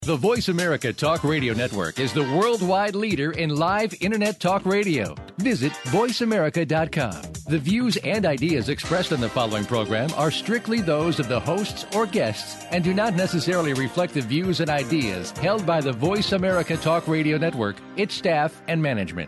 The Voice America Talk Radio Network is the worldwide leader in live Internet talk radio. Visit voiceamerica.com. The views and ideas expressed on the following program are strictly those of the hosts or guests and do not necessarily reflect the views and ideas held by the Voice America Talk Radio Network, its staff, and management.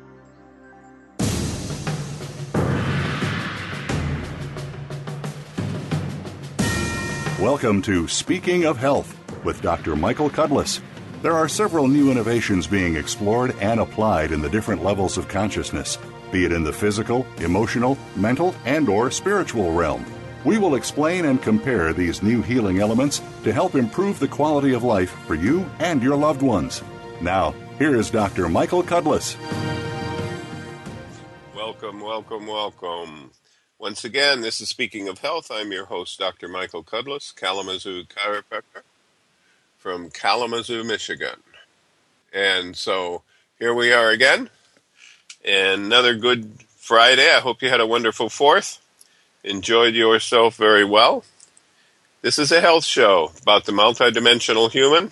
Welcome to Speaking of Health with Dr. Michael Cudlis. There are several new innovations being explored and applied in the different levels of consciousness, be it in the physical, emotional, mental, and/or spiritual realm. We will explain and compare these new healing elements to help improve the quality of life for you and your loved ones. Now, here is Dr. Michael Cudlis. Welcome, welcome, welcome. Once again, this is Speaking of Health. I'm your host, Dr. Michael Cudlis, Kalamazoo chiropractor from Kalamazoo, Michigan. And so here we are again. And another good Friday. I hope you had a wonderful 4th. Enjoyed yourself very well. This is a health show about the multidimensional human.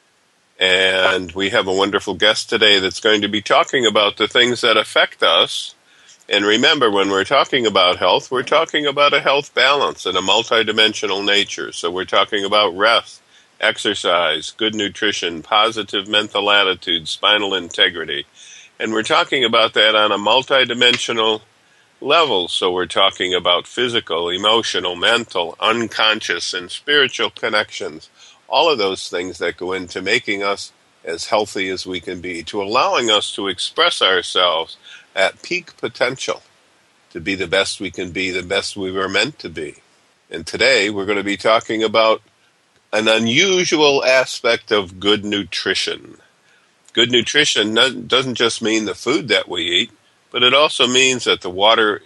And we have a wonderful guest today that's going to be talking about the things that affect us. And remember, when we're talking about health, we're talking about a health balance and a multidimensional nature. So we're talking about rest, exercise, good nutrition, positive mental attitude, spinal integrity. And we're talking about that on a multidimensional level. So we're talking about physical, emotional, mental, unconscious, and spiritual connections. All of those things that go into making us as healthy as we can be, to allowing us to express ourselves at peak potential, to be the best we can be, the best we were meant to be. And today we're going to be talking about an unusual aspect of good nutrition. Good nutrition doesn't just mean the food that we eat, but it also means that the water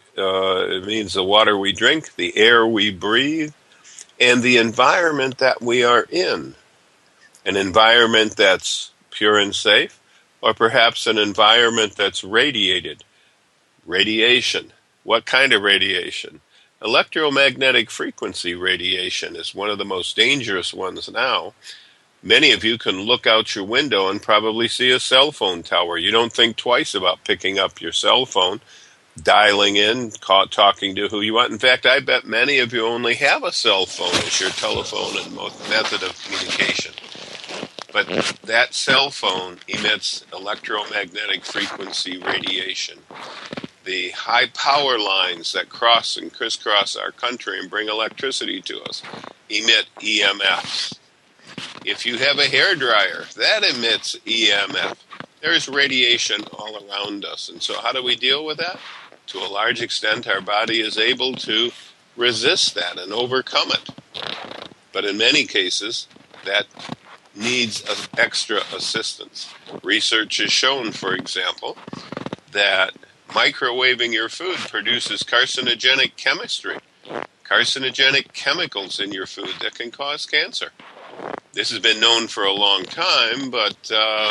we drink, the air we breathe, and the environment that we are in. An environment that's pure and safe, or perhaps an environment that's radiated. Radiation. What kind of radiation? Electromagnetic frequency radiation is one of the most dangerous ones now. Many of you can look out your window and probably see a cell phone tower. You don't think twice about picking up your cell phone, dialing in, talking to who you want. In fact, I bet many of you only have a cell phone as your telephone and method of communication. But that cell phone emits electromagnetic frequency radiation. The high power lines that cross and crisscross our country and bring electricity to us emit EMFs. If you have a hairdryer, that emits EMF. There's radiation all around us. And so how do we deal with that? To a large extent, our body is able to resist that and overcome it. But in many cases, that needs extra assistance. Research has shown, for example, that microwaving your food produces carcinogenic chemistry, carcinogenic chemicals in your food that can cause cancer. This has been known for a long time, but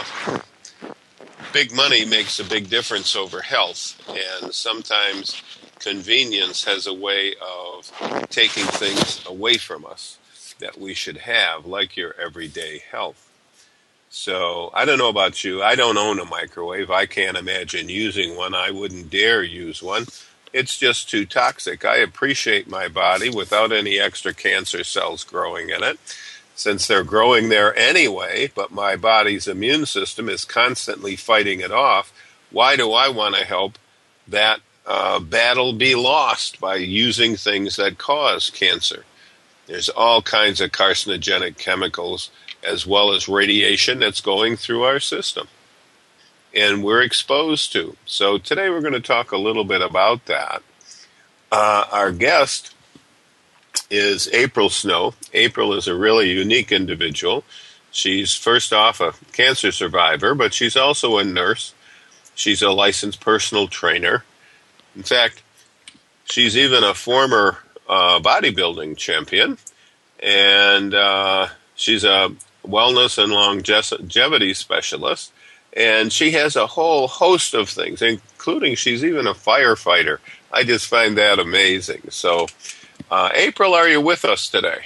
big money makes a big difference over health, and sometimes convenience has a way of taking things away from us that we should have, like your everyday health. So I don't know about you. I don't own a microwave. I can't imagine using one. I wouldn't dare use one. It's just too toxic. I appreciate my body without any extra cancer cells growing in it, since they're growing there anyway, but my body's immune system is constantly fighting it off. Why do I want to help that battle be lost by using things that cause cancer? There's all kinds of carcinogenic chemicals as well as radiation that's going through our system, and we're exposed to. So today we're going to talk a little bit about that. Our guest is April Snow. April is a really unique individual. She's first off a cancer survivor, but she's also a nurse. She's a licensed personal trainer. In fact, she's even a former bodybuilding champion, and she's a wellness and longevity specialist, and she has a whole host of things, including she's even a firefighter. I just find that amazing. So, April, are you with us today?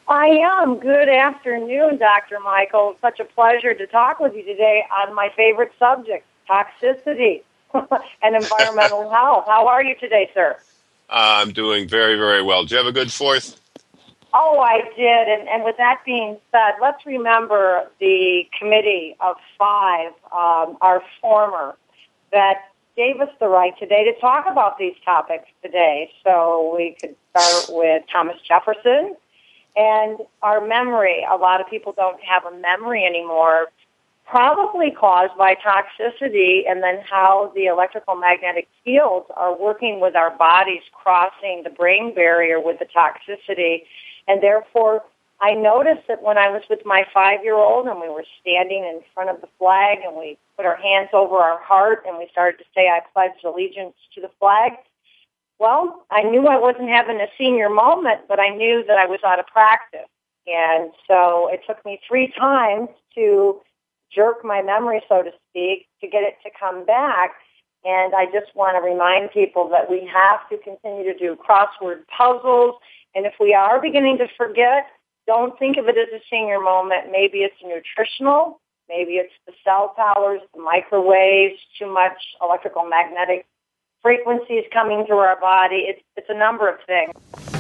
I am. Good afternoon, Dr. Michael. Such a pleasure to talk with you today on my favorite subject, toxicity and environmental health. How are you today, sir? I'm doing very, very well. Did you have a good 4th? Oh, I did. And with that being said, let's remember the committee of 5, our former, that gave us the right today to talk about these topics today. So we could start with Thomas Jefferson. And our memory, a lot of people don't have a memory anymore, probably caused by toxicity, and then how the electrical magnetic fields are working with our bodies, crossing the brain barrier with the toxicity. And therefore, I noticed that when I was with my 5-year-old and we were standing in front of the flag and we put our hands over our heart and we started to say, I pledge allegiance to the flag, well, I knew I wasn't having a senior moment, but I knew that I was out of practice. And so it took me 3 times to jerk my memory, so to speak, to get it to come back. And I just want to remind people that we have to continue to do crossword puzzles. And if we are beginning to forget, don't think of it as a senior moment. Maybe it's nutritional. Maybe it's the cell towers, the microwaves, too much electrical magnetic frequencies coming through our body. It's a number of things.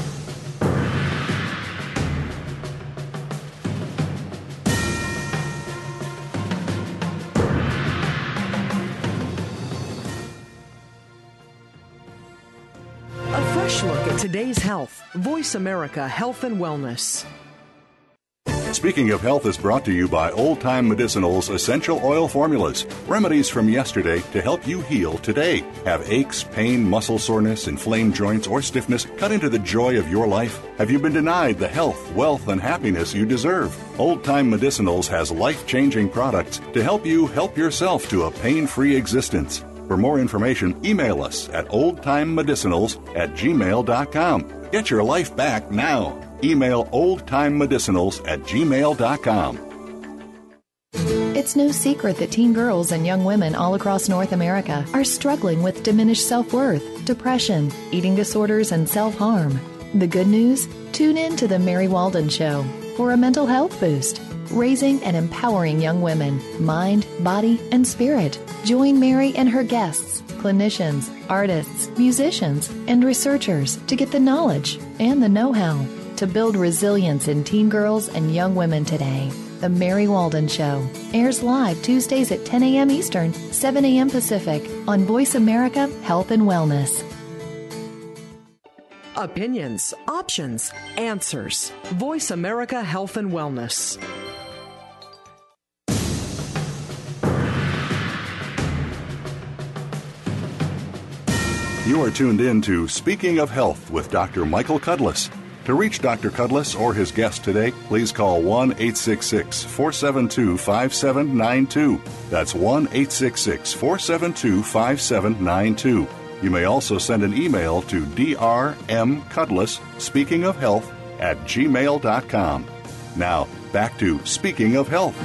A fresh look at today's health. Voice America Health and Wellness. Speaking of Health is brought to you by Old Time Medicinal's essential oil formulas. Remedies from yesterday to help you heal today. Have aches, pain, muscle soreness, inflamed joints, or stiffness cut into the joy of your life? Have you been denied the health, wealth, and happiness you deserve? Old Time Medicinals has life-changing products to help you help yourself to a pain-free existence. For more information, email us at oldtimemedicinals@gmail.com. Get your life back now. Email oldtimemedicinals@gmail.com. It's no secret that teen girls and young women all across North America are struggling with diminished self-worth, depression, eating disorders, and self-harm. The good news? Tune in to The Mary Walden Show for a mental health boost, raising and empowering young women, mind, body, and spirit. Join Mary and her guests, clinicians, artists, musicians, and researchers to get the knowledge and the know-how to build resilience in teen girls and young women today. The Mary Walden Show airs live Tuesdays at 10 a.m. Eastern, 7 a.m. Pacific on Voice America Health and Wellness. Opinions, options, answers. Voice America Health and Wellness. You are tuned in to Speaking of Health with Dr. Michael Cudlis. To reach Dr. Cudlis or his guest today, please call 1-866-472-5792. That's 1-866-472-5792. You may also send an email to drmcudlis, speakingofhealth@gmail.com. Now, back to Speaking of Health.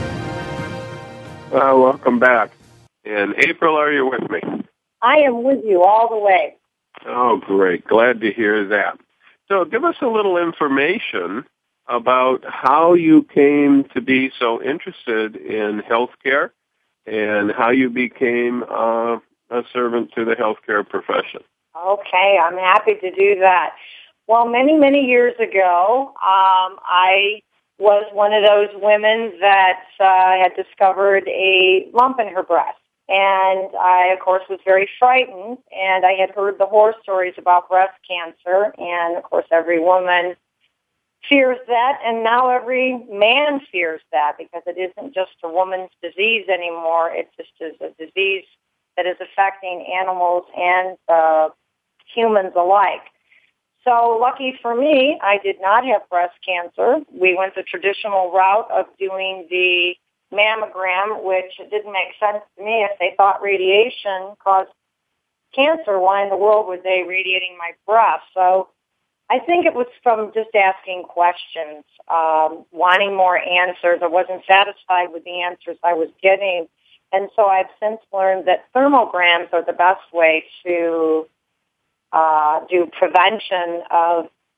Welcome back. And April, are you with me? I am with you all the way. Oh, great. Glad to hear that. So give us a little information about how you came to be so interested in healthcare and how you became a servant to the healthcare profession. Okay, I'm happy to do that. Well, many, many years ago, I was one of those women that had discovered a lump in her breast. And I, of course, was very frightened, and I had heard the horror stories about breast cancer, and, of course, every woman fears that, and now every man fears that, because it isn't just a woman's disease anymore. It just is a disease that is affecting animals and humans alike. So lucky for me, I did not have breast cancer. We went the traditional route of doing the mammogram, which didn't make sense to me. If they thought radiation caused cancer, why in the world were they radiating my breast? So I think it was from just asking questions, wanting more answers. I wasn't satisfied with the answers I was getting. And so I've since learned that thermograms are the best way to do prevention of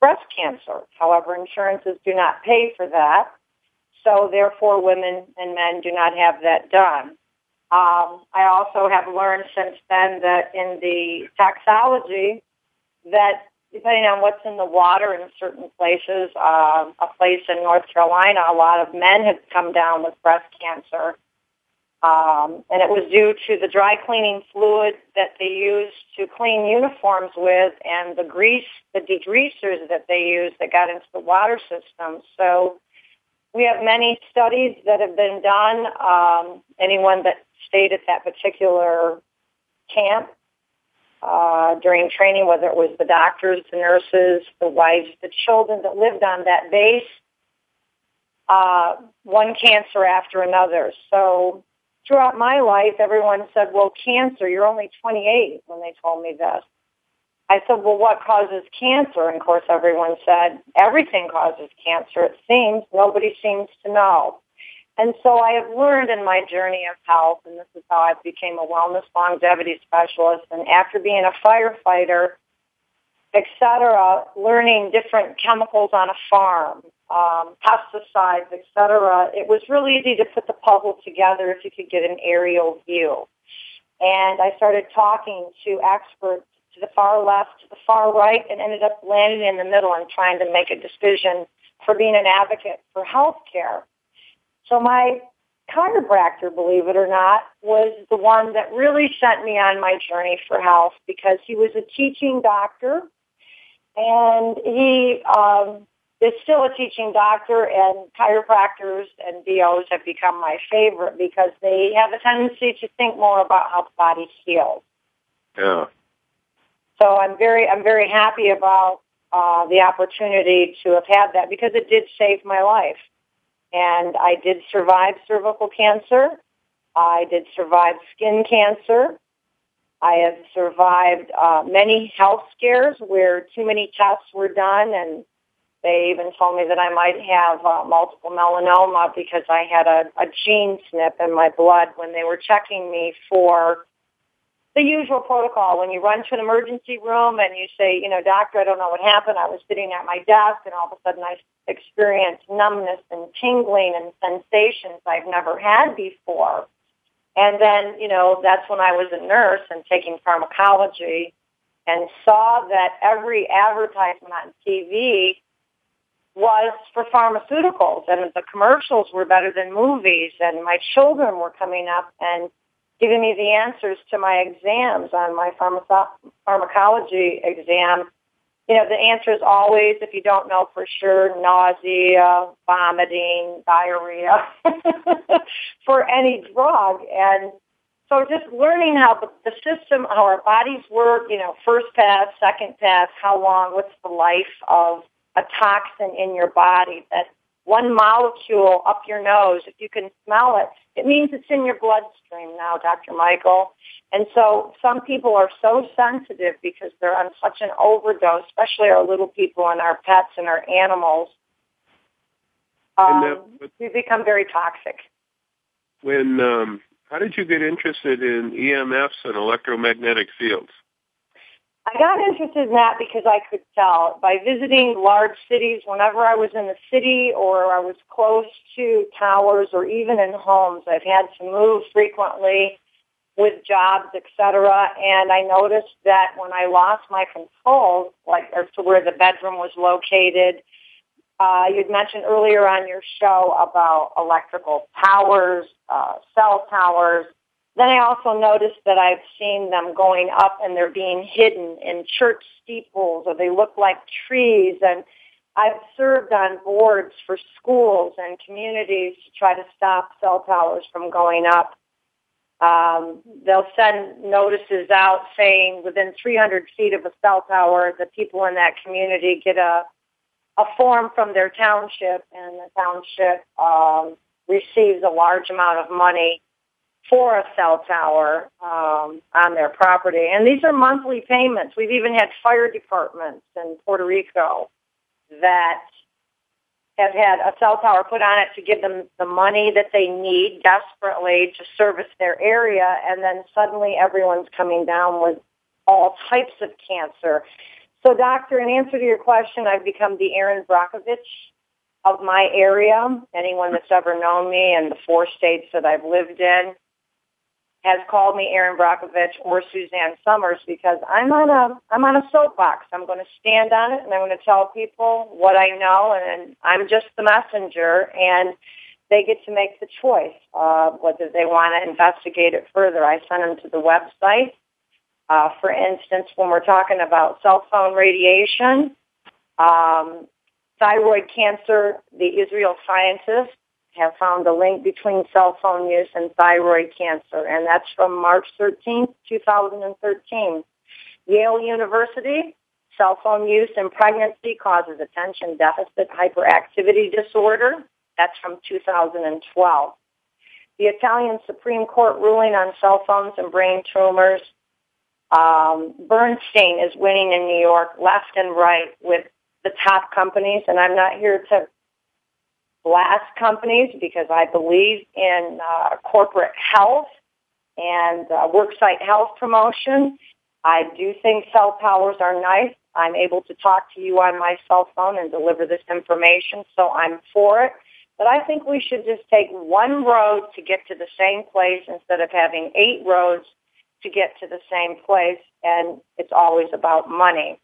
breast cancer. However, insurances do not pay for that, so therefore women and men do not have that done. I also have learned since then that in the toxology that depending on what's in the water in certain places, a place in North Carolina, a lot of men had come down with breast cancer. And it was due to the dry cleaning fluid that they used to clean uniforms with and the grease, the degreasers that they used that got into the water system. So we have many studies that have been done. Anyone that stayed at that particular camp during training, whether it was the doctors, the nurses, the wives, the children that lived on that base, one cancer after another. So throughout my life, everyone said, well, cancer, you're only 28 when they told me this. I said, well, what causes cancer? And, of course, everyone said, everything causes cancer, it seems. Nobody seems to know. And so I have learned in my journey of health, and this is how I became a wellness longevity specialist, and after being a firefighter, et cetera, learning different chemicals on a farm, pesticides, et cetera, it was really easy to put the puzzle together if you could get an aerial view. And I started talking to experts to the far left, to the far right, and ended up landing in the middle and trying to make a decision for being an advocate for health care. So my chiropractor, believe it or not, was the one that really sent me on my journey for health because he was a teaching doctor, and he is still a teaching doctor, and chiropractors and DOs have become my favorite because they have a tendency to think more about how the body heals. Yeah. So I'm very happy about the opportunity to have had that because it did save my life. And I did survive cervical cancer. I did survive skin cancer. I have survived many health scares where too many tests were done, and they even told me that I might have multiple melanoma because I had a gene snip in my blood when they were checking me for the usual protocol. When you run to an emergency room and you say, doctor, I don't know what happened. I was sitting at my desk, and all of a sudden I experienced numbness and tingling and sensations I've never had before. And then, that's when I was a nurse and taking pharmacology and saw that every advertisement on TV was for pharmaceuticals, and the commercials were better than movies, and my children were coming up and giving me the answers to my exams on my pharmacology exam. The answer is always, if you don't know for sure, nausea, vomiting, diarrhea for any drug. And so just learning how the system, how our bodies work, first pass, second pass, how long, what's the life of a toxin in your body, that one molecule up your nose, if you can smell it, it means it's in your bloodstream now, Dr. Michael. And so some people are so sensitive because they're on such an overdose, especially our little people and our pets and our animals. We become very toxic. How did you get interested in EMFs and electromagnetic fields? I got interested in that because I could tell by visiting large cities. Whenever I was in the city or I was close to towers or even in homes, I've had to move frequently with jobs, etc. And I noticed that when I lost my control, like as to where the bedroom was located, you'd mentioned earlier on your show about electrical towers, cell towers. Then I also noticed that I've seen them going up and they're being hidden in church steeples, or they look like trees. And I've served on boards for schools and communities to try to stop cell towers from going up. They'll send notices out saying within 300 feet of a cell tower, the people in that community get a form from their township, and the township receives a large amount of money for a cell tower on their property. And these are monthly payments. We've even had fire departments in Puerto Rico that have had a cell tower put on it to give them the money that they need desperately to service their area, and then suddenly everyone's coming down with all types of cancer. So, Doctor, in answer to your question, I've become the Erin Brockovich of my area. Anyone that's ever known me in the 4 states that I've lived in has called me Erin Brockovich or Suzanne Summers because I'm on a soapbox. I'm going to stand on it, and I'm going to tell people what I know, and I'm just the messenger, and they get to make the choice whether they want to investigate it further. I send them to the website. For instance, when we're talking about cell phone radiation, thyroid cancer, the Israel scientists have found a link between cell phone use and thyroid cancer, and that's from March 13th, 2013. Yale University, cell phone use in pregnancy causes attention deficit hyperactivity disorder. That's from 2012. The Italian Supreme Court ruling on cell phones and brain tumors. Bernstein is winning in New York left and right with the top companies, and I'm not here to blast companies because I believe in corporate health and worksite health promotion. I do think cell towers are nice. I'm able to talk to you on my cell phone and deliver this information, so I'm for it. But I think we should just take one road to get to the same place instead of having 8 roads to get to the same place, and it's always about money.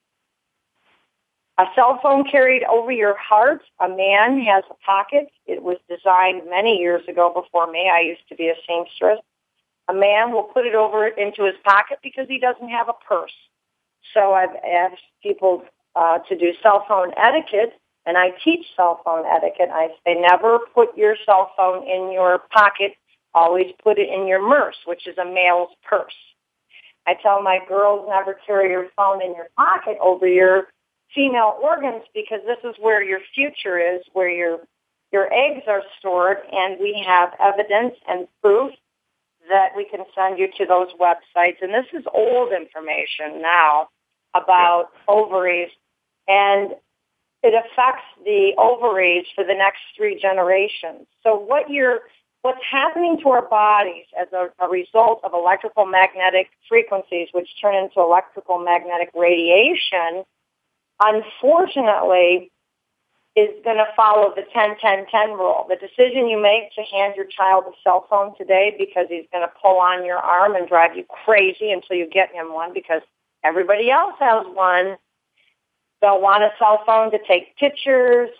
A cell phone carried over your heart. A man has a pocket. It was designed many years ago before me. I used to be a seamstress. A man will put it over into his pocket because he doesn't have a purse. So I've asked people to do cell phone etiquette, and I teach cell phone etiquette. I say never put your cell phone in your pocket. Always put it in your MERS, which is a male's purse. I tell my girls never carry your phone in your pocket over your female organs because this is where your future is, where your eggs are stored, and we have evidence and proof that we can send you to those websites. And this is old information now about ovaries, and it affects the ovaries for the next 3 generations. So what's happening to our bodies as a result of electrical magnetic frequencies, which turn into electrical magnetic radiation, unfortunately, is going to follow the 10-10-10 rule. The decision you make to hand your child a cell phone today because he's going to pull on your arm and drive you crazy until you get him one because everybody else has one. They'll want a cell phone to take pictures,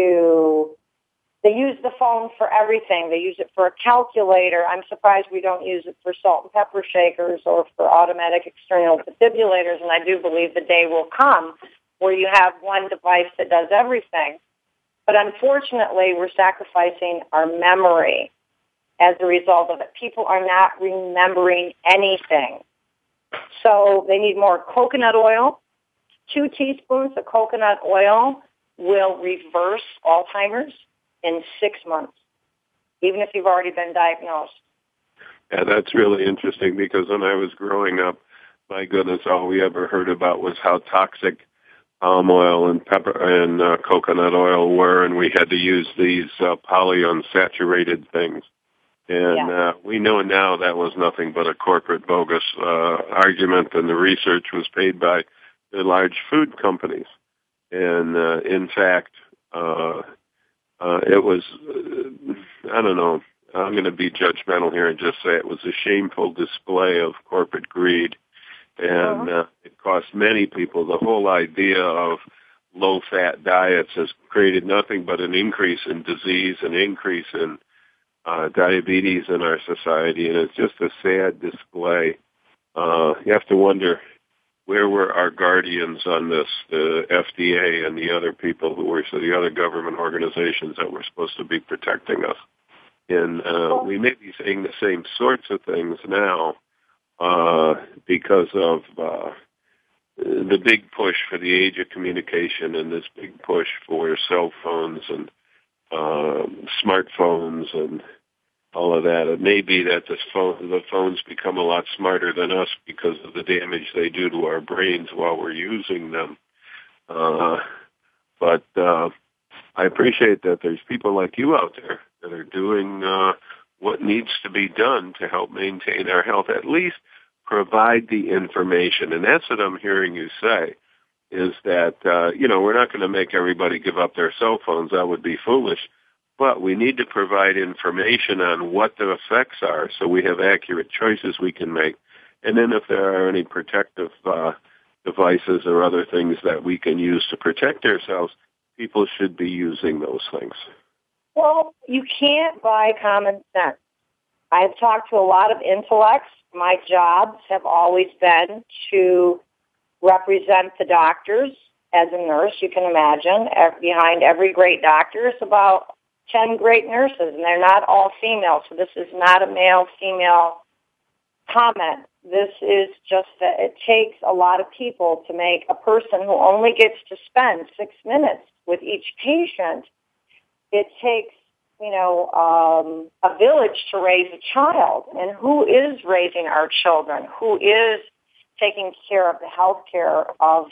they use the phone for everything. They use it for a calculator. I'm surprised we don't use it for salt and pepper shakers or for automatic external defibrillators, and I do believe the day will come where you have one device that does everything. But unfortunately, we're sacrificing our memory as a result of it. People are not remembering anything. So they need more coconut oil. 2 teaspoons of coconut oil will reverse Alzheimer's in 6 months, even if you've already been diagnosed. Yeah, that's really interesting because when I was growing up, my goodness, all we ever heard about was how toxic palm oil and coconut oil were, and we had to use these polyunsaturated things. And we know now that was nothing but a corporate bogus argument, and the research was paid by the large food companies. And in fact, it was, I don't know, I'm going to be judgmental here and just say it was a shameful display of corporate greed. And it cost many people. The whole idea of low-fat diets has created nothing but an increase in disease, an increase in diabetes in our society, and it's just a sad display. You have to wonder, where were our guardians on this, the FDA and the other people who were, so the other government organizations that were supposed to be protecting us? And we may be saying the same sorts of things now because of the big push for the age of communication and this big push for cell phones and smartphones and all of that. It may be that the phones become a lot smarter than us because of the damage they do to our brains while we're using them. But I appreciate that there's people like you out there that are doing what needs to be done to help maintain our health, at least provide the information. And that's what I'm hearing you say, is that, we're not going to make everybody give up their cell phones. That would be foolish. But we need to provide information on what the effects are so we have accurate choices we can make. And then if there are any protective devices or other things that we can use to protect ourselves, people should be using those things. Well, you can't buy common sense. I've talked to a lot of intellects. My jobs have always been to represent the doctors. As a nurse, you can imagine, behind every great doctor is about 10 great nurses, and they're not all female, so this is not a male-female comment. This is just that it takes a lot of people to make a person who only gets to spend 6 minutes with each patient. It takes, a village to raise a child. And who is raising our children? Who is taking care of the health care of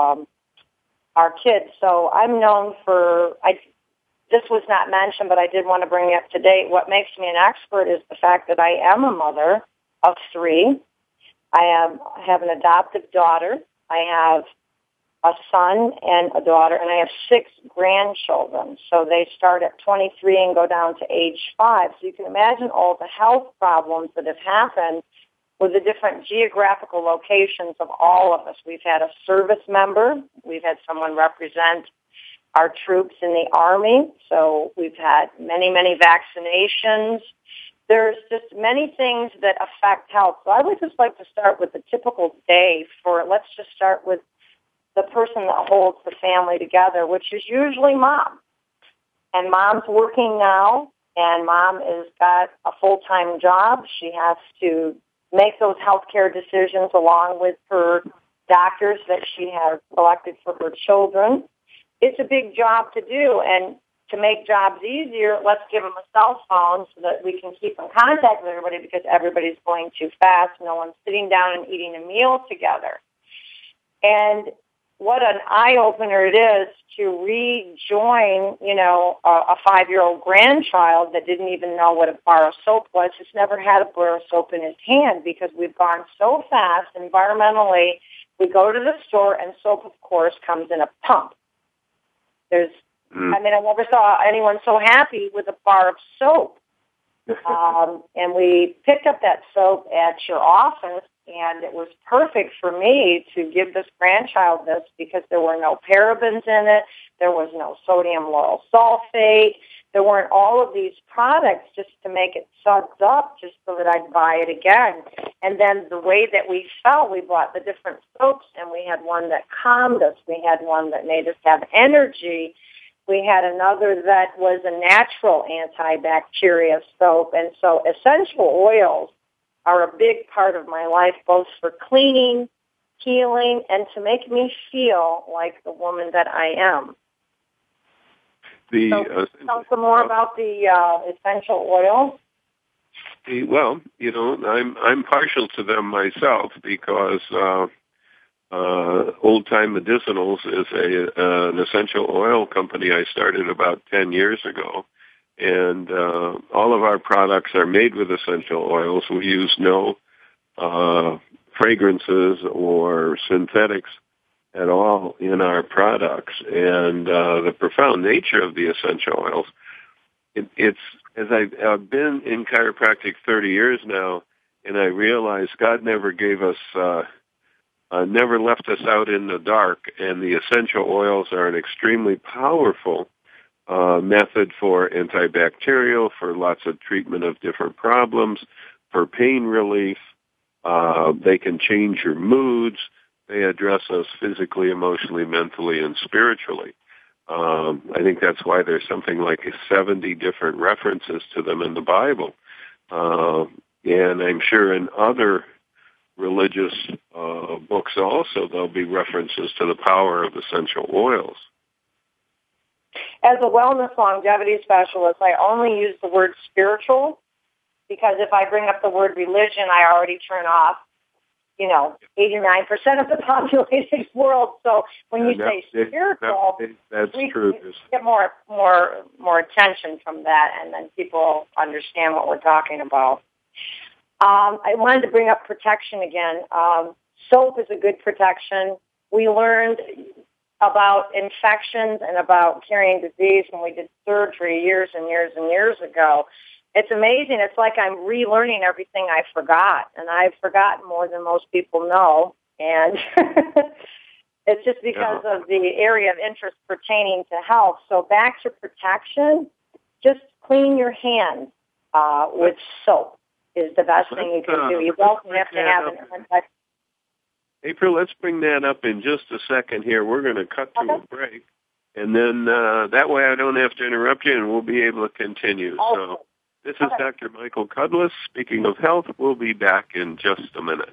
our kids? So I'm known for, this was not mentioned, but I did want to bring it up to date. What makes me an expert is the fact that I am a mother of 3. I have an adoptive daughter. I have a son and a daughter, and I have 6 grandchildren. So they start at 23 and go down to age 5. So you can imagine all the health problems that have happened with the different geographical locations of all of us. We've had a service member. We've had someone represent our troops in the Army. So we've had many, many vaccinations. There's just many things that affect health. So I would just like to start with the typical day let's just start with the person that holds the family together, which is usually mom. And mom's working now, and mom has got a full-time job. She has to make those healthcare decisions along with her doctors that she has selected for her children. It's a big job to do, and to make jobs easier, let's give them a cell phone so that we can keep in contact with everybody, because everybody's going too fast. No one's sitting down and eating a meal together. And what an eye-opener it is to rejoin, a 5-year-old grandchild that didn't even know what a bar of soap was, has never had a bar of soap in his hand, because we've gone so fast environmentally. We go to the store, and soap, of course, comes in a pump. I never saw anyone so happy with a bar of soap. And we picked up that soap at your office, and it was perfect for me to give this grandchild this, because there were no parabens in it. There was no sodium lauryl sulfate. There weren't all of these products just to make it suds up just so that I'd buy it again. And then the way that we felt, we bought the different soaps, and we had one that calmed us. We had one that made us have energy. We had another that was a natural antibacterial soap. And so essential oils are a big part of my life, both for cleaning, healing, and to make me feel like the woman that I am. Tell some more about the essential oils. Well, I'm partial to them myself, because Old Time Medicinals is an essential oil company I started about 10 years ago. And all of our products are made with essential oils. We use no fragrances or synthetics at all in our products. And the profound nature of the essential oils, it's as I've been in chiropractic 30 years now, and I realize God never gave us, never left us out in the dark, and the essential oils are an extremely powerful method for antibacterial, for lots of treatment of different problems, for pain relief. They can change your moods. They address us physically, emotionally, mentally, and spiritually. I think that's why there's something like 70 different references to them in the Bible. And I'm sure in other religious books also there'll be references to the power of essential oils. As a wellness longevity specialist, I only use the word spiritual, because if I bring up the word religion, I already turn off, 89% of the populated world. So when you say spiritual, that's true. We get more attention from that, and then people understand what we're talking about. I wanted to bring up protection again. Soap is a good protection. we learned about infections and about carrying disease when we did surgery years and years and years ago. It's amazing. It's like I'm relearning everything I forgot, and I've forgotten more than most people know. And it's just because of the area of interest pertaining to health. So back to protection, just clean your hands with soap is the best thing you can do. You don't have to have an anti. April, let's bring that up in just a second here. We're going to cut to a break, and then that way I don't have to interrupt you, and we'll be able to continue. Okay. So this is Dr. Michael Cudlis. Speaking of health, we'll be back in just a minute.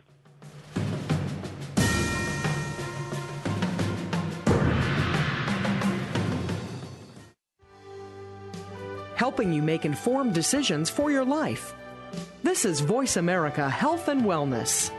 Helping you make informed decisions for your life. This is Voice America Health and Wellness.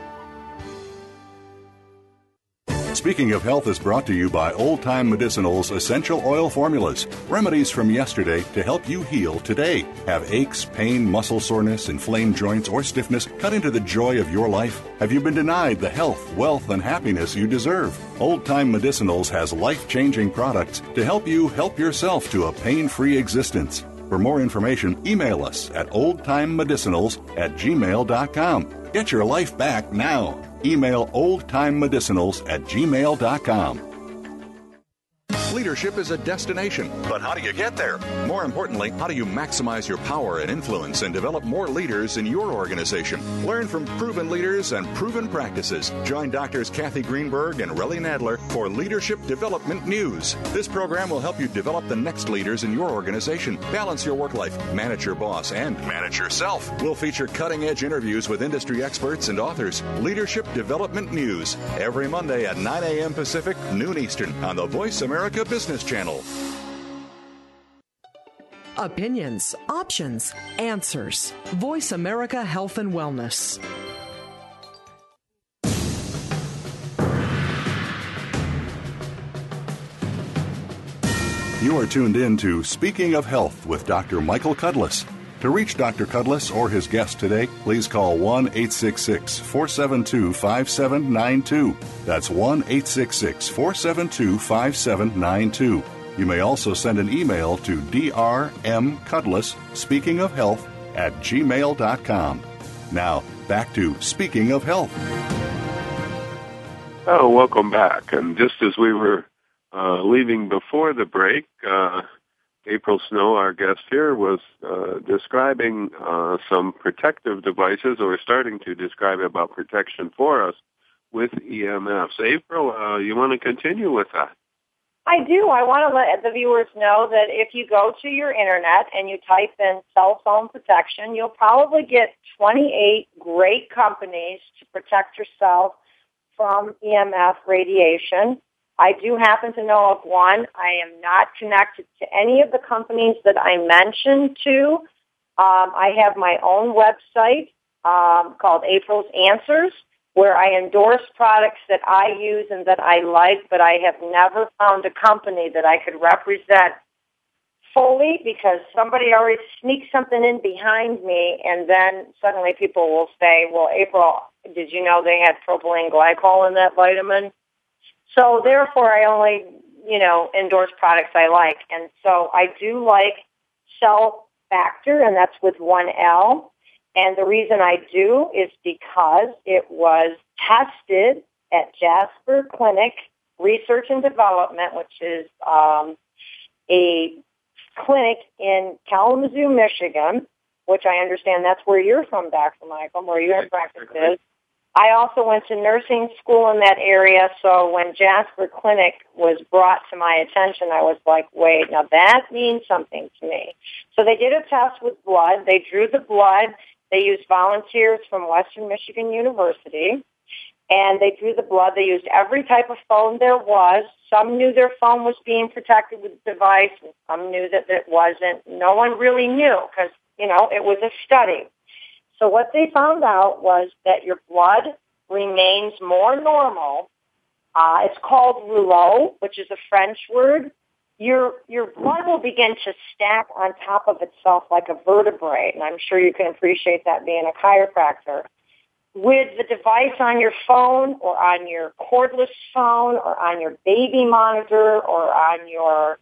Speaking of Health is brought to you by Old Time Medicinals Essential Oil Formulas. Remedies from yesterday to help you heal today. Have aches, pain, muscle soreness, inflamed joints, or stiffness cut into the joy of your life? Have you been denied the health, wealth, and happiness you deserve? Old Time Medicinals has life-changing products to help you help yourself to a pain-free existence. For more information, email us at oldtimemedicinals@gmail.com. Get your life back now. Email oldtimemedicinals@gmail.com. Leadership is a destination, but how do you get there? More importantly, how do you maximize your power and influence and develop more leaders in your organization? Learn from proven leaders and proven practices. Join Doctors Kathy Greenberg and Relly Nadler for Leadership Development News. This program will help you develop the next leaders in your organization, balance your work life, manage your boss, and manage yourself. We'll feature cutting-edge interviews with industry experts and authors. Leadership Development News, every Monday at 9 a.m. Pacific, noon Eastern, on the Voice America Business Channel. Opinions, options, answers. Voice America Health and Wellness. You are tuned in to Speaking of Health with Dr. Michael Cudlis. To reach Dr. Cudlis or his guest today, please call 1-866-472-5792. That's 1-866-472-5792. You may also send an email to drmcudlis, speakingofhealth@gmail.com. Now, back to Speaking of Health. Oh, welcome back. And just as we were leaving before the break, April Snow, our guest here, was describing some protective devices, or starting to describe about protection for us with EMFs. April, you want to continue with that? I do. I want to let the viewers know that if you go to your internet and you type in cell phone protection, you'll probably get 28 great companies to protect yourself from EMF radiation. I do happen to know of one. I am not connected to any of the companies that I mentioned to. I have my own website called April's Answers, where I endorse products that I use and that I like, but I have never found a company that I could represent fully, because somebody always sneaks something in behind me, and then suddenly people will say, well, April, did you know they had propylene glycol in that vitamin? So therefore, I only, endorse products I like. And so I do like Cell Factor, and that's with one L. And the reason I do is because it was tested at Jasper Clinic Research and Development, which is a clinic in Kalamazoo, Michigan, which I understand that's where you're from, Dr. Michael, where your practice is. I also went to nursing school in that area, so when Jasper Clinic was brought to my attention, I was like, wait, now that means something to me. So they did a test with blood. They drew the blood. They used volunteers from Western Michigan University, and they drew the blood. They used every type of phone there was. Some knew their phone was being protected with the device, and some knew that it wasn't. No one really knew because, it was a study. So what they found out was that your blood remains more normal. It's called rouleau, which is a French word. Your blood will begin to stack on top of itself like a vertebrae, and I'm sure you can appreciate that being a chiropractor. with the device on your phone or on your cordless phone or on your baby monitor or on your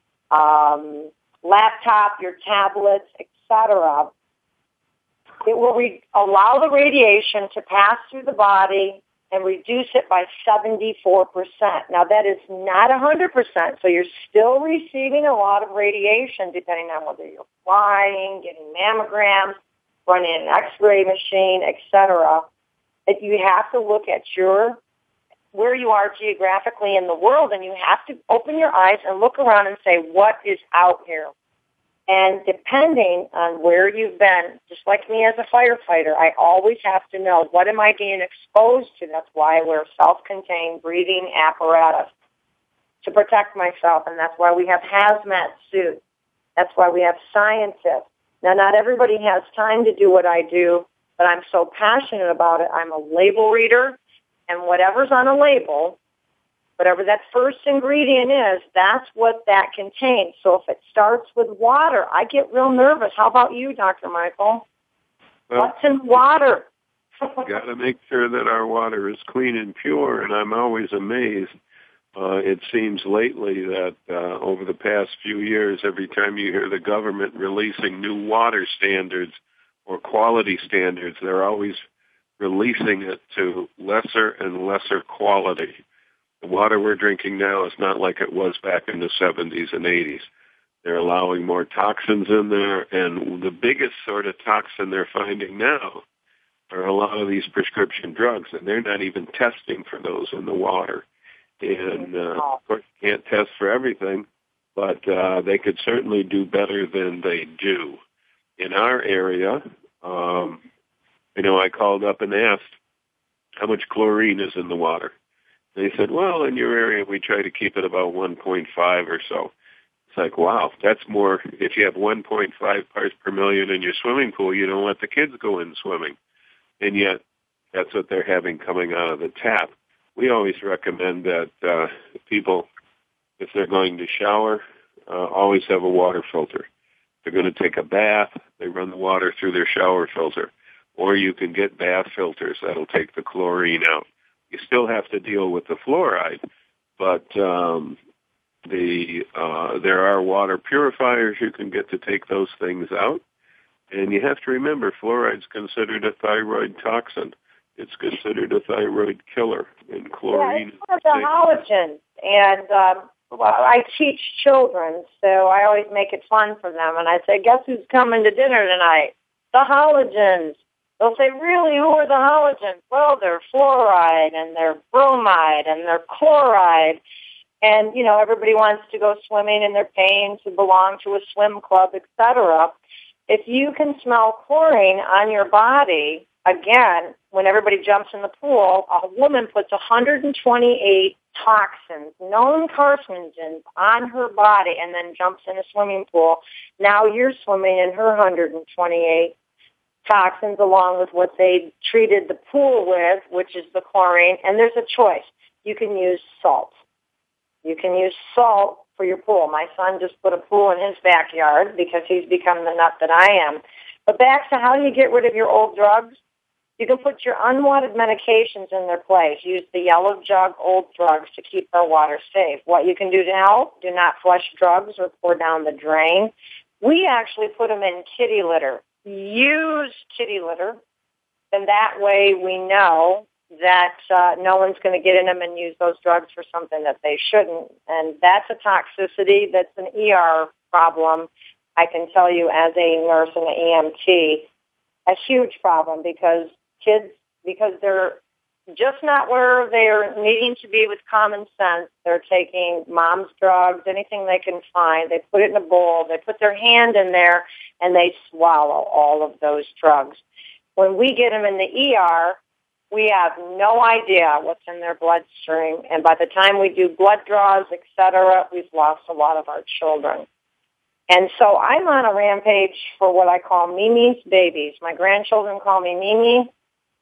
laptop, your tablets, etc., it will allow the radiation to pass through the body and reduce it by 74%. Now, that is not 100%, so you're still receiving a lot of radiation depending on whether you're flying, getting mammograms, running an X-ray machine, etc. You have to look at where you are geographically in the world, and you have to open your eyes and look around and say, what is out here? And depending on where you've been, just like me as a firefighter, I always have to know, what am I being exposed to? That's why I wear self-contained breathing apparatus to protect myself, and that's why we have hazmat suits. That's why we have scientists. Now, not everybody has time to do what I do, but I'm so passionate about it. I'm a label reader, and whatever's on a label, whatever that first ingredient is, that's what that contains. So if it starts with water, I get real nervous. How about you, Dr. Michael? Well, what's in water? Got to make sure that our water is clean and pure, and I'm always amazed. It seems lately that over the past few years, every time you hear the government releasing new water standards or quality standards, they're always releasing it to lesser and lesser quality. The water we're drinking now is not like it was back in the 70s and 80s. They're allowing more toxins in there, and the biggest sort of toxin they're finding now are a lot of these prescription drugs, and they're not even testing for those in the water. And, of course, you can't test for everything, but they could certainly do better than they do. In our area, I called up and asked how much chlorine is in the water. They said, well, in your area, we try to keep it about 1.5 or so. It's like, wow, that's more. If you have 1.5 parts per million in your swimming pool, you don't let the kids go in swimming. And yet, that's what they're having coming out of the tap. We always recommend that people, if they're going to shower, always have a water filter. If they're going to take a bath, they run the water through their shower filter. Or you can get bath filters that'll take the chlorine out. You still have to deal with the fluoride, but there are water purifiers you can get to take those things out. And you have to remember, fluoride's considered a thyroid toxin. It's considered a thyroid killer, and chlorine. Yeah, it's one of the halogens, and I teach children, so I always make it fun for them. And I say, guess who's coming to dinner tonight? The halogens. They'll say, really, who are the halogens? Well, they're fluoride, and they're bromide, and they're chloride. And, everybody wants to go swimming, and they're paying to belong to a swim club, etc. If you can smell chlorine on your body, again, when everybody jumps in the pool, a woman puts 128 toxins, known carcinogens, on her body and then jumps in a swimming pool. Now you're swimming in her 128 toxins along with what they treated the pool with, which is the chlorine. And there's a choice. You can use salt. You can use salt for your pool. My son just put a pool in his backyard because he's become the nut that I am. But back to how do you get rid of your old drugs? You can put your unwanted medications in their place. Use the yellow jug old drugs to keep our water safe. What you can do to help, do not flush drugs or pour down the drain. We actually put them in kitty litter. Use kitty litter, and that way we know that no one's going to get in them and use those drugs for something that they shouldn't. And that's a toxicity that's an ER problem, I can tell you as a nurse and an EMT, a huge problem because they're just not where they're needing to be with common sense. They're taking mom's drugs, anything they can find. They put it in a bowl. They put their hand in there, and they swallow all of those drugs. When we get them in the ER, we have no idea what's in their bloodstream, and by the time we do blood draws, etc., we've lost a lot of our children. And so I'm on a rampage for what I call Mimi's babies. My grandchildren call me Mimi,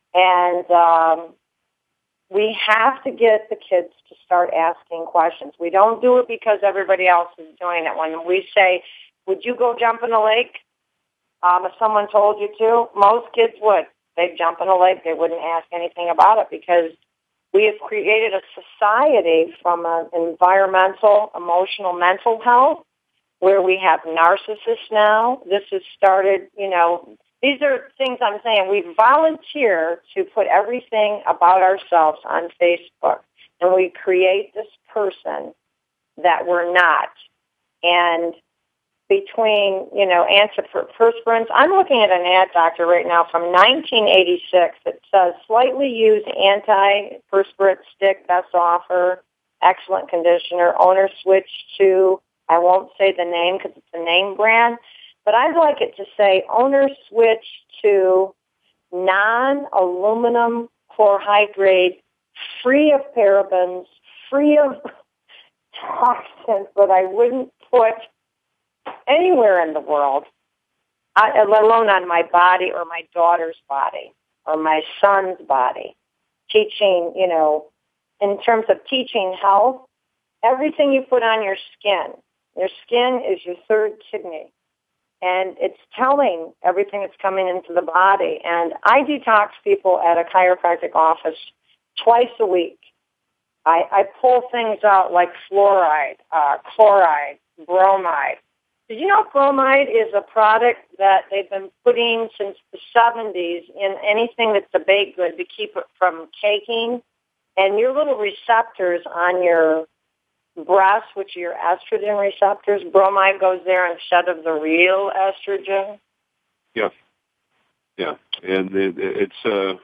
and we have to get the kids to start asking questions. We don't do it because everybody else is doing it. When we say, would you go jump in the lake if someone told you to? Most kids would. they'd jump in a lake. They wouldn't ask anything about it because we have created a society from an environmental, emotional, mental health where we have narcissists now. This has started, these are things I'm saying. We volunteer to put everything about ourselves on Facebook, and we create this person that we're not. And between, antiperspirants, I'm looking at an ad, doctor, right now from 1986 that says slightly used antiperspirant stick, best offer, excellent conditioner, owner switch to, I won't say the name because it's a name brand, but I'd like it to say owner switch to non-aluminum chlorhydrate, free of parabens, free of toxins that I wouldn't put anywhere in the world, let alone on my body or my daughter's body or my son's body. Teaching, in terms of teaching health, everything you put on your skin is your third kidney. And it's telling everything that's coming into the body. And I detox people at a chiropractic office twice a week. I pull things out like fluoride, chloride, bromide. Did you know bromide is a product that they've been putting since the 70s in anything that's a baked good to keep it from caking? And your little receptors on your breast, which are your estrogen receptors, bromide goes there instead of the real estrogen? Yeah. And it's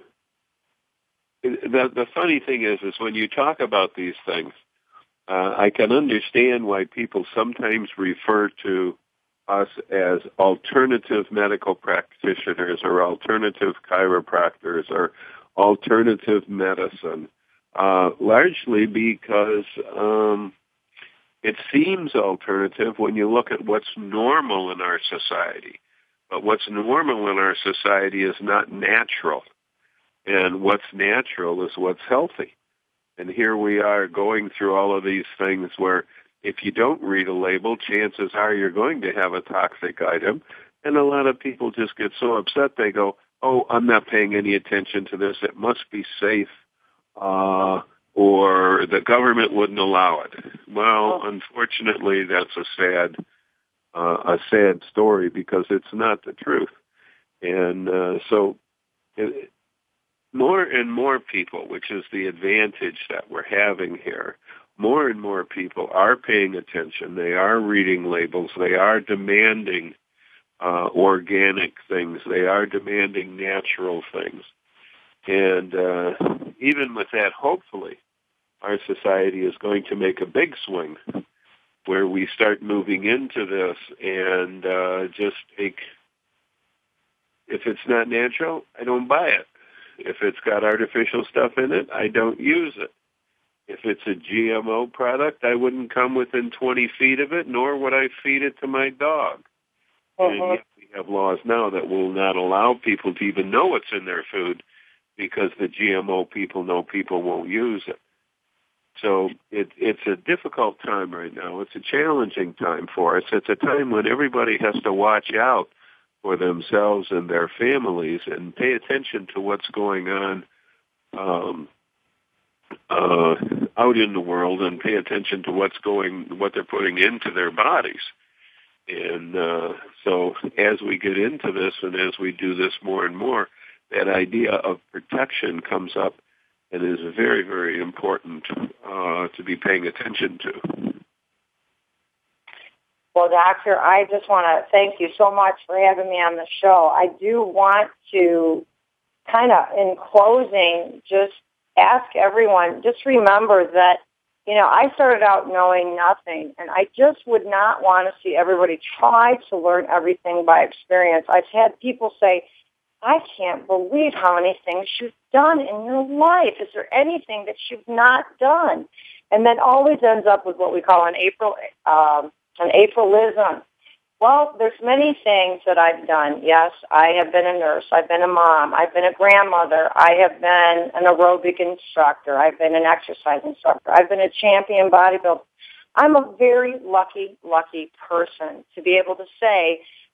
the funny thing is when you talk about these things, I can understand why people sometimes refer to us as alternative medical practitioners or alternative chiropractors or alternative medicine, largely because it seems alternative when you look at what's normal in our society. But what's normal in our society is not natural. And what's natural is what's healthy. And here we are going through all of these things where if you don't read a label, chances are you're going to have a toxic item. And a lot of people just get so upset they go, oh, I'm not paying any attention to this. It must be safe. Or the government wouldn't allow it. Well, unfortunately, that's a sad story because it's not the truth. And more and more people, which is the advantage that we're having here, more and more people are paying attention. They are reading labels. They are demanding organic things. They are demanding natural things. And even with that, hopefully, our society is going to make a big swing where we start moving into this and just take, if it's not natural, I don't buy it. If it's got artificial stuff in it, I don't use it. If it's a GMO product, I wouldn't come within 20 feet of it, nor would I feed it to my dog. And yet we have laws now that will not allow people to even know what's in their food because the GMO people know people won't use it. So it's a difficult time right now. It's a challenging time for us. It's a time when everybody has to watch out for themselves and their families and pay attention to what's going on out in the world and pay attention to what they're putting into their bodies. And so as we get into this and as we do this more and more, that idea of protection comes up and is very, very important to be paying attention to. Well, Doctor, I just want to thank you so much for having me on the show. I do want to kind of, in closing, just ask everyone, just remember that, I started out knowing nothing, and I just would not want to see everybody try to learn everything by experience. I've had people say, I can't believe how many things you've done in your life. Is there anything that you've not done? And then always ends up with what we call an Aprillism. Well, there's many things that I've done. Yes, I have been a nurse. I've been a mom. I've been a grandmother. I have been an aerobic instructor. I've been an exercise instructor. I've been a champion bodybuilder. I'm a very lucky person to be able to say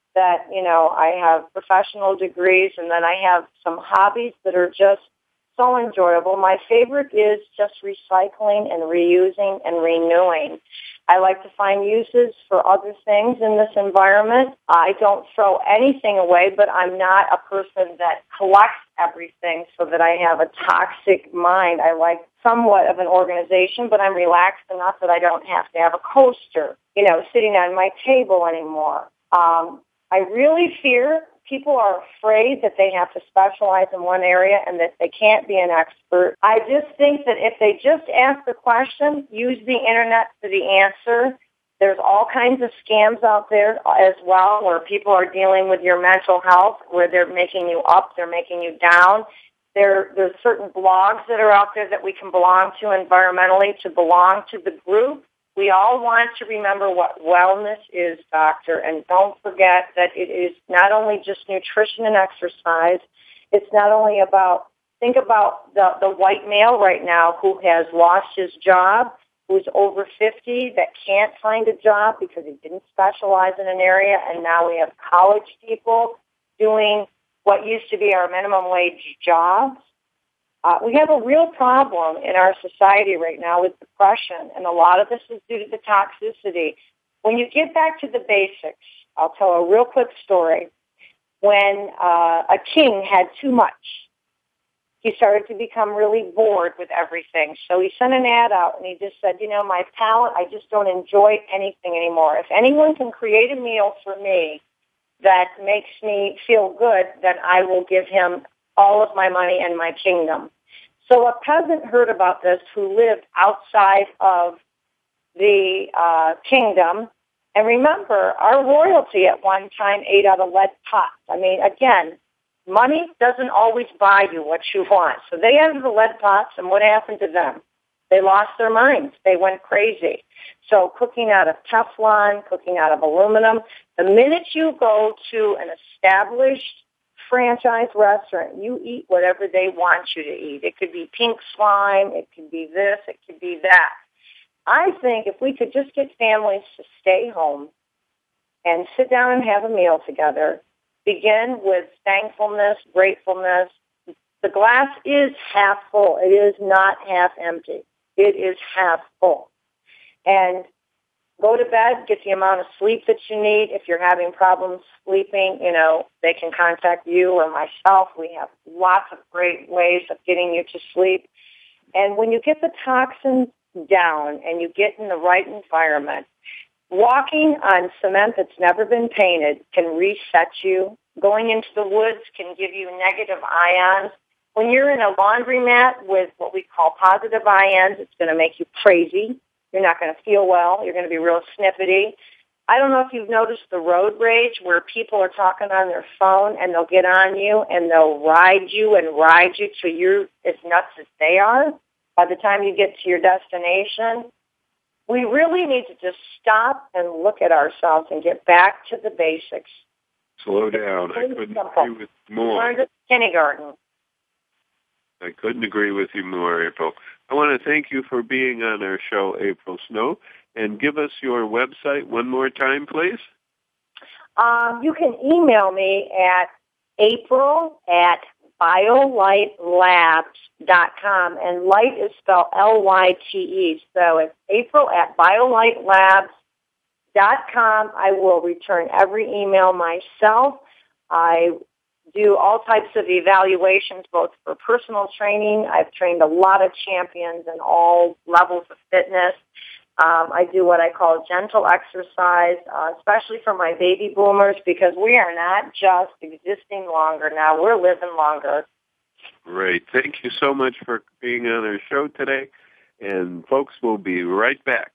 that, I have professional degrees, and then I have some hobbies that are just so enjoyable. My favorite is just recycling and reusing and renewing. I like to find uses for other things in this environment. I don't throw anything away, but I'm not a person that collects everything so that I have a toxic mind. I like somewhat of an organization, but I'm relaxed enough that I don't have to have a coaster, sitting on my table anymore. I really fear people are afraid that they have to specialize in one area and that they can't be an expert. I just think that if they just ask the question, use the internet for the answer. There's all kinds of scams out there as well where people are dealing with your mental health, where they're making you up, they're making you down. There's certain blogs that are out there that we can belong to environmentally to belong to the group. We all want to remember what wellness is, doctor, and don't forget that it is not only just nutrition and exercise. It's not only about, think about the white male right now who has lost his job, who's over 50, that can't find a job because he didn't specialize in an area, and now we have college people doing what used to be our minimum wage jobs. We have a real problem in our society right now with depression, and a lot of this is due to the toxicity. When you get back to the basics, I'll tell a real quick story. When a king had too much, he started to become really bored with everything. So he sent an ad out, and he just said, my palate, I just don't enjoy anything anymore. If anyone can create a meal for me that makes me feel good, then I will give him all of my money and my kingdom. So a peasant heard about this who lived outside of the kingdom. And remember, our royalty at one time ate out of lead pots. I mean, again, money doesn't always buy you what you want. So they entered the lead pots, and what happened to them? They lost their minds. They went crazy. So cooking out of Teflon, cooking out of aluminum, the minute you go to an established franchise restaurant, you eat whatever they want you to eat. It could be pink slime, it could be this, it could be that. I think if we could just get families to stay home and sit down and have a meal together, begin with thankfulness, gratefulness. The glass is half full. It is not half empty. It is half full. And go to bed, get the amount of sleep that you need. If you're having problems sleeping, they can contact you or myself. We have lots of great ways of getting you to sleep. And when you get the toxins down and you get in the right environment, walking on cement that's never been painted can reset you. Going into the woods can give you negative ions. When you're in a laundromat with what we call positive ions, it's going to make you crazy. You're not going to feel well. You're going to be real snippety. I don't know if you've noticed the road rage where people are talking on their phone and they'll get on you and they'll ride you till you're as nuts as they are by the time you get to your destination. We really need to just stop and look at ourselves and get back to the basics. Slow down. I couldn't agree with you more. Learn at kindergarten. I couldn't agree with you more, April. I want to thank you for being on our show, April Snow, and give us your website one more time, please. You can email me at april@biolightlabs.com, and light is spelled L-Y-T-E, so it's april@biolightlabs.com. I will return every email myself. I do all types of evaluations, both for personal training. I've trained a lot of champions in all levels of fitness. I do what I call gentle exercise, especially for my baby boomers, because we are not just existing longer now. We're living longer. Great. Thank you so much for being on our show today. And folks, we'll be right back.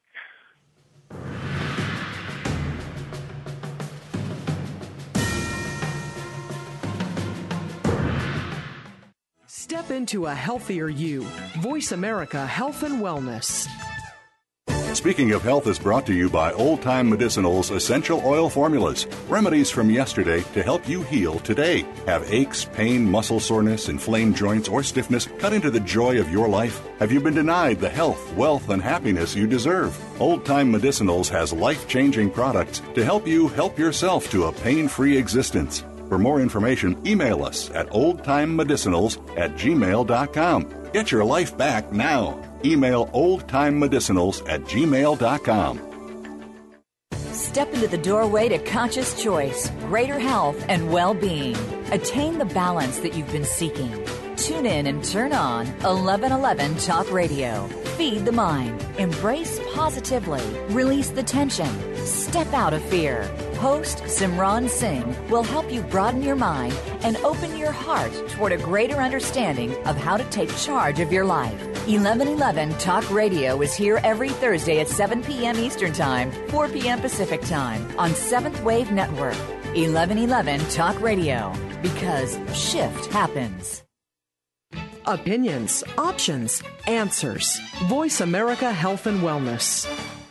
Step into a healthier you. Voice America Health and Wellness. Speaking of Health is brought to you by Old Time Medicinals Essential Oil Formulas. Remedies from yesterday to help you heal today. Have aches, pain, muscle soreness, inflamed joints, or stiffness cut into the joy of your life? Have you been denied the health, wealth, and happiness you deserve? Old Time Medicinals has life-changing products to help you help yourself to a pain-free existence. For more information, email us at oldtimemedicinals@gmail.com. Get your life back now. Email oldtimemedicinals@gmail.com. Step into the doorway to conscious choice, greater health, and well-being. Attain the balance that you've been seeking. Tune in and turn on 1111 Talk Radio. Feed the mind. Embrace positively. Release the tension. Step out of fear. Host Simran Singh will help you broaden your mind and open your heart toward a greater understanding of how to take charge of your life. 1111 Talk Radio is here every Thursday at 7 p.m. Eastern Time, 4 p.m. Pacific Time on 7th Wave Network. 1111 Talk Radio, because shift happens. Opinions, options, answers. Voice America Health and Wellness.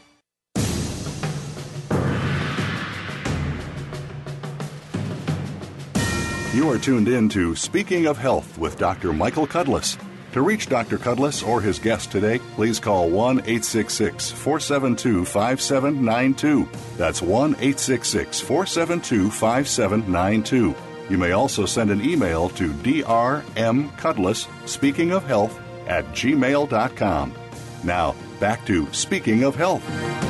You are tuned in to Speaking of Health with Dr. Michael Cudlis. To reach Dr. Cudlis or his guest today, please call 1-866-472-5792. That's 1-866-472-5792. You may also send an email to drmcudlis, speakingofhealth@gmail.com. Now, back to Speaking of Health.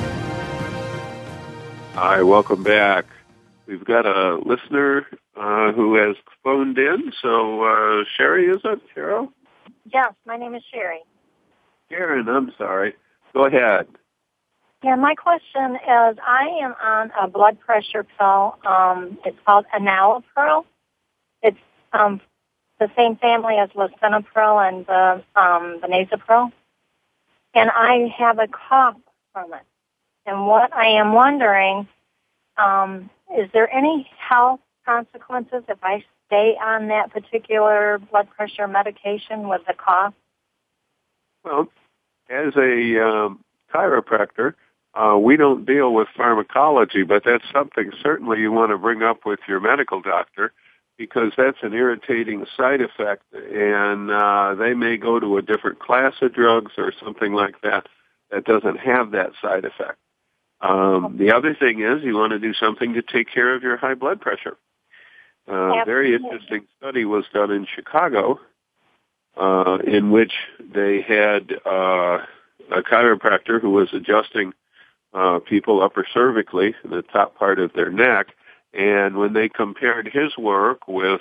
Hi, welcome back. We've got a listener who has phoned in. So, Sherry, is it? Cheryl? Yes, my name is Sherry. Karen, I'm sorry. Go ahead. Yeah, my question is, I am on a blood pressure pill. It's called enalapril. It's the same family as lisinopril and the nasopril. And I have a cough from it. And what I am wondering, is there any health consequences if I stay on that particular blood pressure medication with the cough? Well, as a chiropractor, we don't deal with pharmacology, but that's something certainly you want to bring up with your medical doctor, because that's an irritating side effect, and they may go to a different class of drugs or something like that that doesn't have that side effect. The other thing is you want to do something to take care of your high blood pressure. A very interesting study was done in Chicago in which they had a chiropractor who was adjusting people upper cervically, the top part of their neck, and when they compared his work with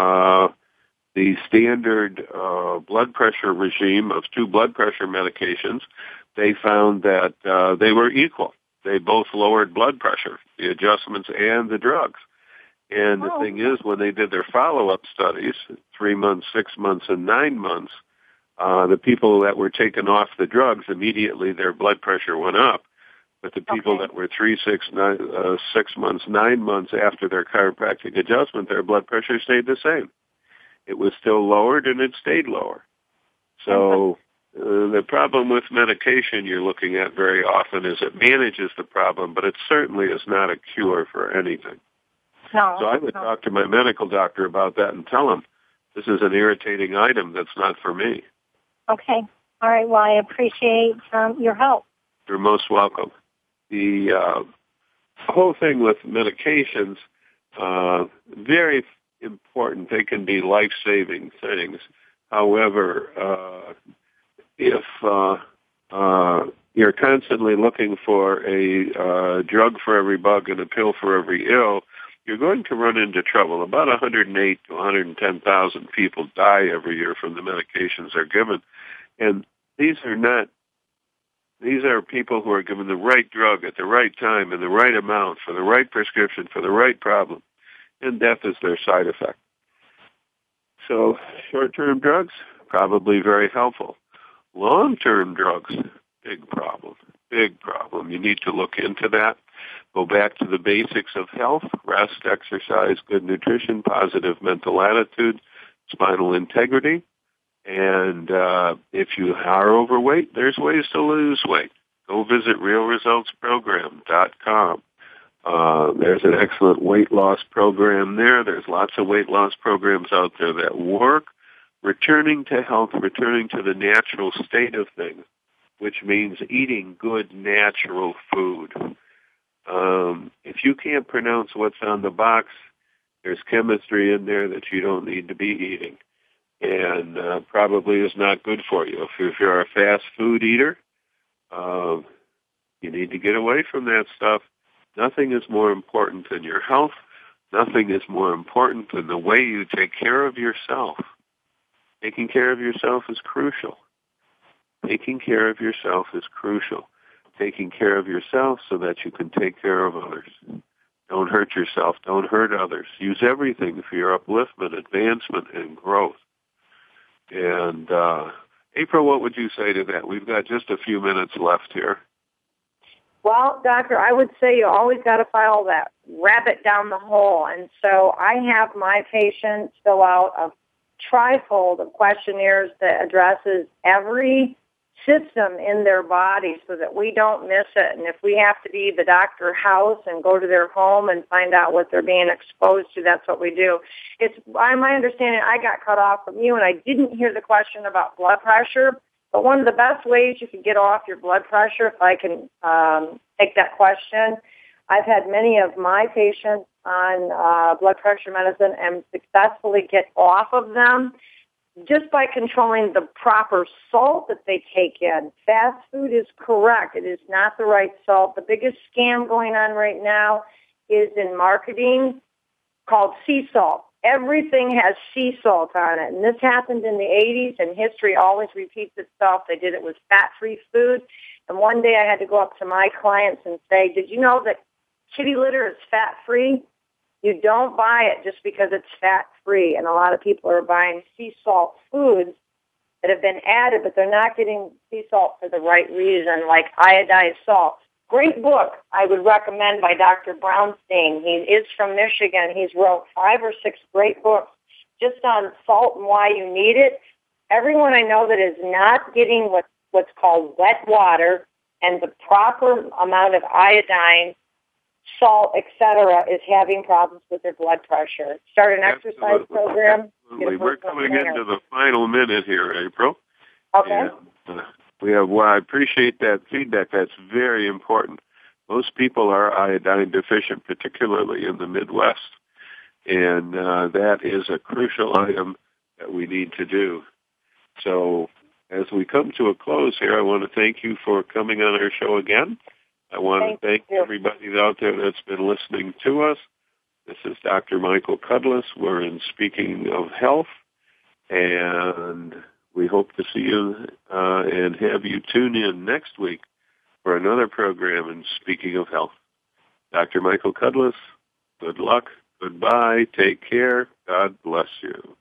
the standard blood pressure regime of 2 blood pressure medications, they found that they were equal. They both lowered blood pressure, the adjustments and the drugs. And the thing is, when they did their follow-up studies, 3 months, 6 months, and 9 months, the people that were taken off the drugs, immediately their blood pressure went up. But the people that were 6 months, 9 months after their chiropractic adjustment, their blood pressure stayed the same. It was still lowered, and it stayed lower. So the problem with medication you're looking at very often is it manages the problem, but it certainly is not a cure for anything. No. So I would talk to my medical doctor about that and tell him, this is an irritating item that's not for me. Okay. All right. Well, I appreciate your help. You're most welcome. The whole thing with medications, very important. They can be life-saving things. However, if you're constantly looking for a drug for every bug and a pill for every ill, you're going to run into trouble. About 108 to 110,000 people die every year from the medications they're given. And these are people who are given the right drug at the right time in the right amount for the right prescription for the right problem. And death is their side effect. So short-term drugs, probably very helpful. Long-term drugs, big problem. You need to look into that. Go back to the basics of health: rest, exercise, good nutrition, positive mental attitude, spinal integrity. And if you are overweight, there's ways to lose weight. go visit realresultsprogram.com. There's an excellent weight loss program there. There's lots of weight loss programs out there that work. Returning to health, returning to the natural state of things, which means eating good natural food. If you can't pronounce what's on the box, there's chemistry in there that you don't need to be eating, and probably is not good for you. If you're a fast food eater, you need to get away from that stuff. Nothing is more important than your health. Nothing is more important than the way you take care of yourself. Taking care of yourself is crucial. Taking care of yourself is crucial. Taking care of yourself so that you can take care of others. Don't hurt yourself. Don't hurt others. Use everything for your upliftment, advancement, and growth. And April, what would you say to that? We've got just a few minutes left here. Well, doctor, I would say you always got to follow that rabbit down the hole. And so I have my patients fill out a trifold of questionnaires that addresses every system in their body so that we don't miss it. And if we have to be the doctor house and go to their home and find out what they're being exposed to, that's what we do. It's by my understanding, I got cut off from you, and I didn't hear the question about blood pressure. But one of the best ways you can get off your blood pressure, if I can take that question, I've had many of my patients on blood pressure medicine and successfully get off of them just by controlling the proper salt that they take in. Fast food is correct. It is not the right salt. The biggest scam going on right now is in marketing called sea salt. Everything has sea salt on it. And this happened in the 80s, and history always repeats itself. They did it with fat-free food. And one day I had to go up to my clients and say, did you know that kitty litter is fat-free? You don't buy it just because it's fat-free. And a lot of people are buying sea salt foods that have been added, but they're not getting sea salt for the right reason, like iodized salt. Great book I would recommend by Dr. Brownstein. He is from Michigan. He's wrote 5 or 6 great books just on salt and why you need it. Everyone I know that is not getting what's called wet water and the proper amount of iodine, salt, etc., is having problems with their blood pressure. Start an exercise program. Absolutely. We're coming into the final minute here, April. Okay. And, I appreciate that feedback. That's very important. Most people are iodine deficient, particularly in the Midwest, and that is a crucial item that we need to do. So as we come to a close here, I want to thank you for coming on our show again. I want to thank everybody out there that's been listening to us. This is Dr. Michael Cudlis. We're in Speaking of Health, and we hope to see you and have you tune in next week for another program in Speaking of Health. Dr. Michael Cudlis, good luck, goodbye, take care, God bless you.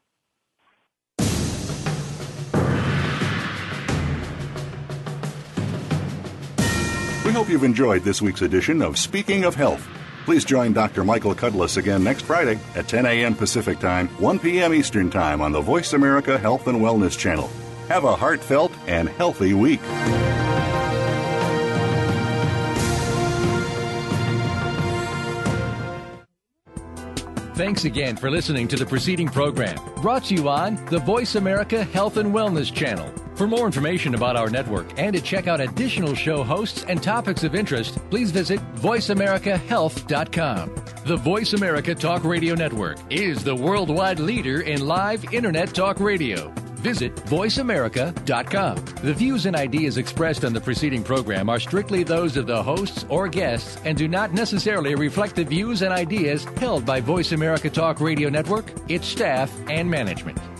We hope you've enjoyed this week's edition of Speaking of Health. Please join Dr. Michael Cudlis again next Friday at 10 a.m. Pacific Time, 1 p.m. Eastern Time on the Voice America Health and Wellness Channel. Have a heartfelt and healthy week. Thanks again for listening to the preceding program, brought to you on the Voice America Health and Wellness Channel. For more information about our network and to check out additional show hosts and topics of interest, please visit voiceamericahealth.com. The Voice America Talk Radio Network is the worldwide leader in live Internet talk radio. Visit voiceamerica.com. The views and ideas expressed on the preceding program are strictly those of the hosts or guests and do not necessarily reflect the views and ideas held by Voice America Talk Radio Network, its staff, and management.